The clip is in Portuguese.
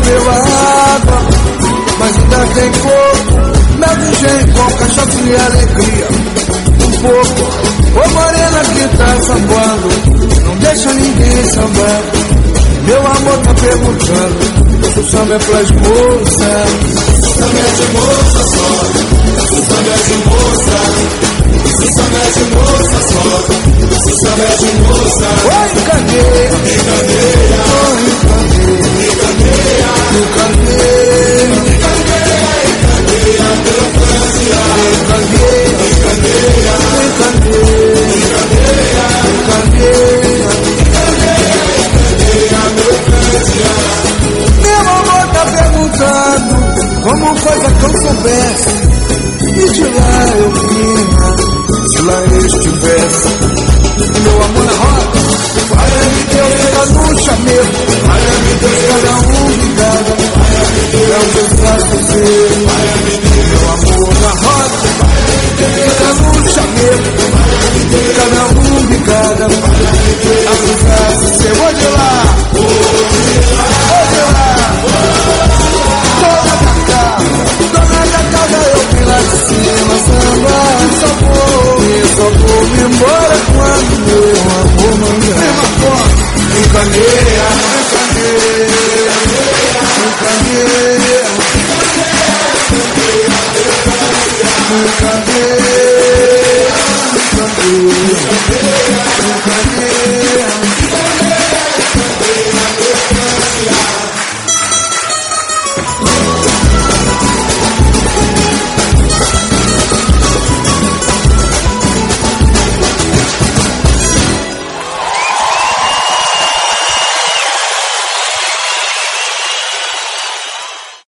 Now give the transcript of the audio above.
pela água, mas ainda tem coco, mel de engenho com cachaça e alegria. Um pouco, ô morena que tá sambando, não deixa ninguém sambar. Meu amor tá perguntando se o samba é pras moças. Se o samba é de moça só, se o samba é de moça, se o samba é de moça só, se o samba é de moça. Oi, cadeia, me cadeia, oi, cadeia, me cadeia, me cadeia, me cadeia, pela França, me cadeia, me cadeia, me cadeia, me cadeia, me cadeia, meu amor tá perguntando como coisa que eu soubesse, e de lá eu vinha, se lá eu estivesse.